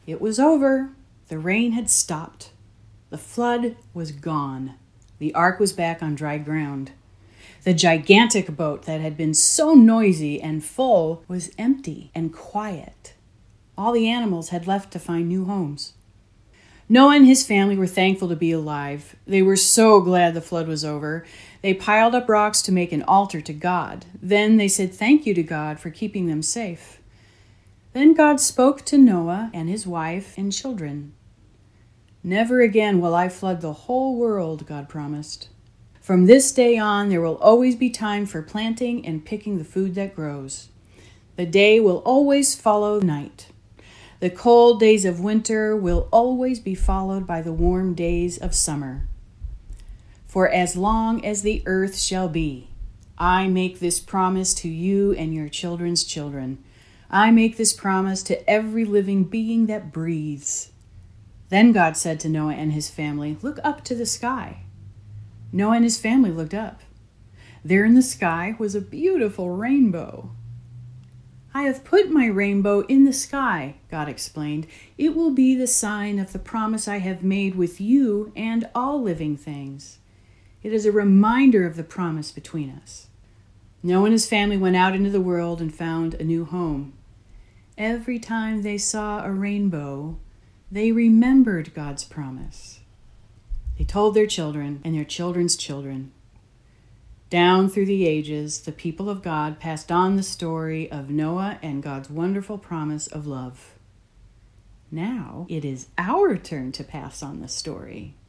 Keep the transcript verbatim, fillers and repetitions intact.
It was over. The rain had stopped. The flood was gone. The ark was back on dry ground. The gigantic boat that had been so noisy and full was empty and quiet. All the animals had left to find new homes. Noah and his family were thankful to be alive. They were so glad the flood was over. They piled up rocks to make an altar to God. Then they said thank you to God for keeping them safe. Then God spoke to Noah and his wife and children. Never again will I flood the whole world, God promised. From this day on, there will always be time for planting and picking the food that grows. The day will always follow night. The cold days of winter will always be followed by the warm days of summer. For as long as the earth shall be, I make this promise to you and your children's children. I make this promise to every living being that breathes. Then God said to Noah and his family, look up to the sky. Noah and his family looked up. There in the sky was a beautiful rainbow. I have put my rainbow in the sky, God explained. It will be the sign of the promise I have made with you and all living things. It is a reminder of the promise between us. Noah and his family went out into the world and found a new home. Every time they saw a rainbow, they remembered God's promise. They told their children and their children's children. Down through the ages, the people of God passed on the story of Noah and God's wonderful promise of love. Now it is our turn to pass on the story.